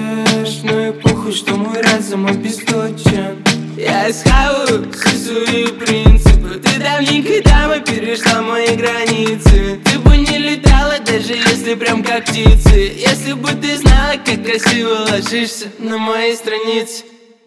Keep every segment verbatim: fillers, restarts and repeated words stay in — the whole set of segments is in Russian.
хочешь, но и похуй, что мой разум обесточен. Я схаваю все свои принципы. Ты давненько дама перешла мои границы. Ты бы не летала, даже если прям как птицы. Если бы ты знала, как красиво ложишься на мои страницы.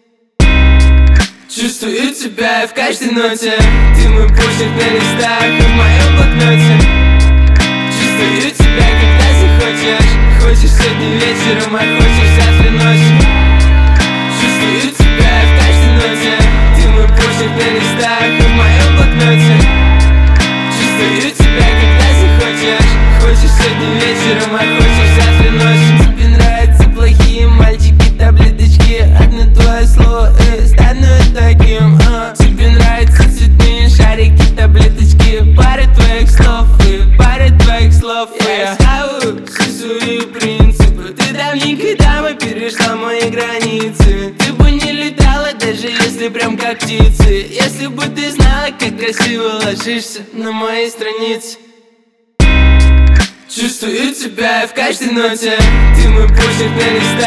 Чувствую тебя в каждой ноте. Ты мой почерк на листах и в моем блокноте. Чувствую тебя, когда захочешь. Хочешь сегодня вечером, а хочешь завтра ночью. Чувствую тебя в каждой ноте. Ты мой почерк на листах и в моем блокноте. Чувствую тебя, когда захочешь. Хочешь сегодня вечером, а хочешь завтра ночью. Тебе нравятся плохие мальчики, таблеточки. Одно твое слово и стану таким, а. Тебе нравятся цветные шарики, таблеточки. Пара твоих слов и пара твоих слов. Я ставлю все свои принципы. Ты давненько дама перешла мои границы. Ты бы не летала, даже если прям как птицы. Если бы ты знала, как красиво ложишься на мои страницы. Чувствую тебя в каждой ноте. Ты мой почерк на листах